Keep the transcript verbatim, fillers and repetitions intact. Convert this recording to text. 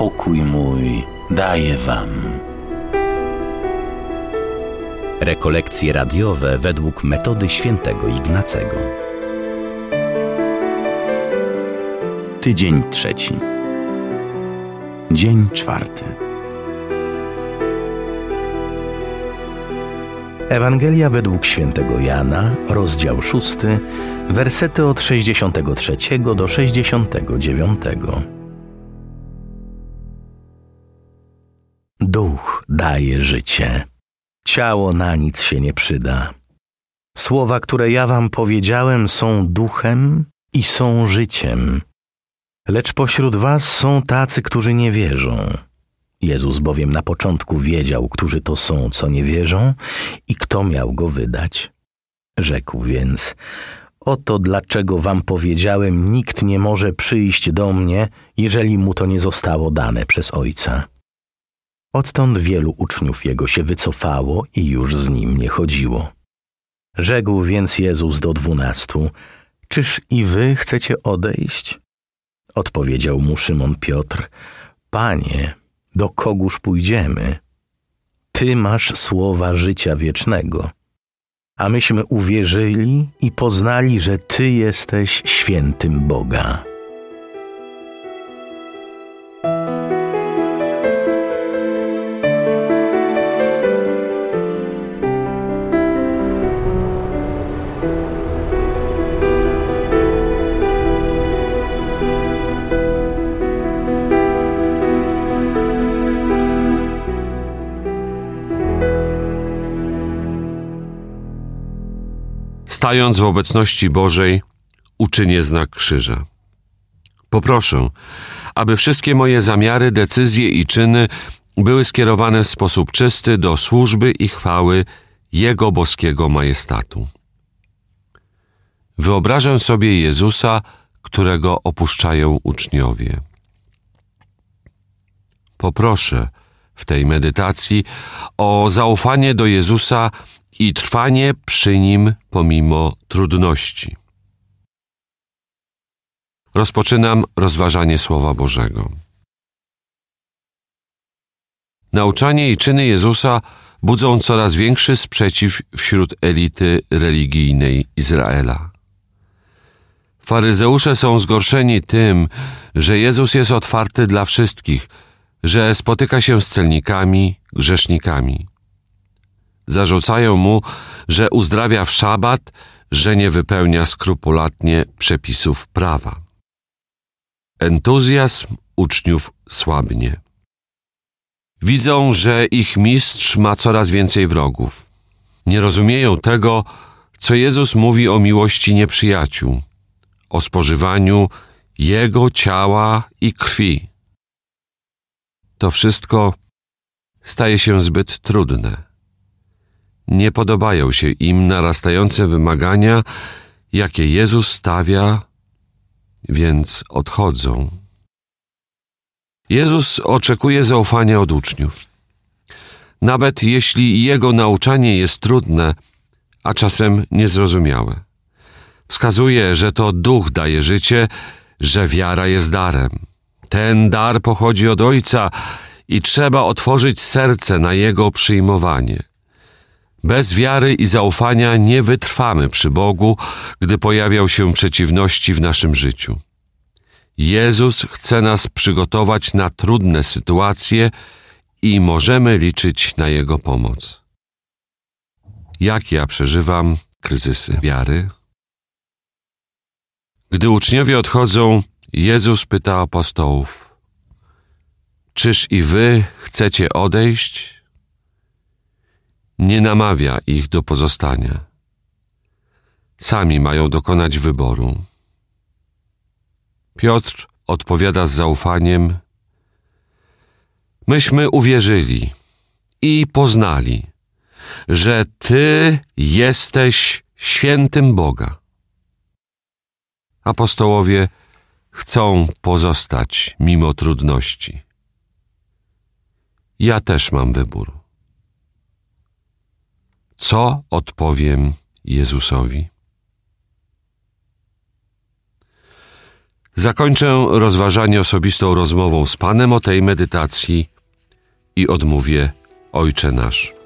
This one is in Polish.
pokój mój daję wam. Rekolekcje radiowe według metody świętego Ignacego. Tydzień trzeci. Dzień czwarty. Ewangelia według świętego Jana, rozdział szósty, wersety od sześćdziesiątego trzeciego do sześćdziesiątego dziewiątego. Duch daje życie. Ciało na nic się nie przyda. Słowa, które ja wam powiedziałem, są duchem i są życiem. Lecz pośród was są tacy, którzy nie wierzą. Jezus bowiem na początku wiedział, którzy to są, co nie wierzą i kto miał go wydać. Rzekł więc: oto dlaczego wam powiedziałem, nikt nie może przyjść do mnie, jeżeli mu to nie zostało dane przez Ojca. Odtąd wielu uczniów Jego się wycofało i już z Nim nie chodziło. Rzekł więc Jezus do dwunastu: czyż i wy chcecie odejść? Odpowiedział mu Szymon Piotr: Panie, do kogóż pójdziemy? Ty masz słowa życia wiecznego. A myśmy uwierzyli i poznali, że Ty jesteś świętym Boga. Stając w obecności Bożej, uczynię znak krzyża. Poproszę, aby wszystkie moje zamiary, decyzje i czyny były skierowane w sposób czysty do służby i chwały Jego boskiego majestatu. Wyobrażę sobie Jezusa, którego opuszczają uczniowie. Poproszę w tej medytacji o zaufanie do Jezusa i trwanie przy Nim pomimo trudności. Rozpoczynam rozważanie Słowa Bożego. Nauczanie i czyny Jezusa budzą coraz większy sprzeciw wśród elity religijnej Izraela. Faryzeusze są zgorszeni tym, że Jezus jest otwarty dla wszystkich, że spotyka się z celnikami, grzesznikami. Zarzucają Mu, że uzdrawia w szabat, że nie wypełnia skrupulatnie przepisów prawa. Entuzjazm uczniów słabnie. Widzą, że ich mistrz ma coraz więcej wrogów. Nie rozumieją tego, co Jezus mówi o miłości nieprzyjaciół, o spożywaniu Jego ciała i krwi. To wszystko staje się zbyt trudne. Nie podobają się im narastające wymagania, jakie Jezus stawia, więc odchodzą. Jezus oczekuje zaufania od uczniów. Nawet jeśli Jego nauczanie jest trudne, a czasem niezrozumiałe. Wskazuje, że to Duch daje życie, że wiara jest darem. Ten dar pochodzi od Ojca i trzeba otworzyć serce na Jego przyjmowanie. Bez wiary i zaufania nie wytrwamy przy Bogu, gdy pojawią się przeciwności w naszym życiu. Jezus chce nas przygotować na trudne sytuacje i możemy liczyć na Jego pomoc. Jak ja przeżywam kryzysy wiary? Gdy uczniowie odchodzą, Jezus pyta apostołów: czyż i wy chcecie odejść? Nie namawia ich do pozostania. Sami mają dokonać wyboru. Piotr odpowiada z zaufaniem: myśmy uwierzyli i poznali, że Ty jesteś świętym Boga. Apostołowie chcą pozostać mimo trudności. Ja też mam wybór. Co odpowiem Jezusowi? Zakończę rozważanie osobistą rozmową z Panem o tej medytacji i odmówię Ojcze nasz.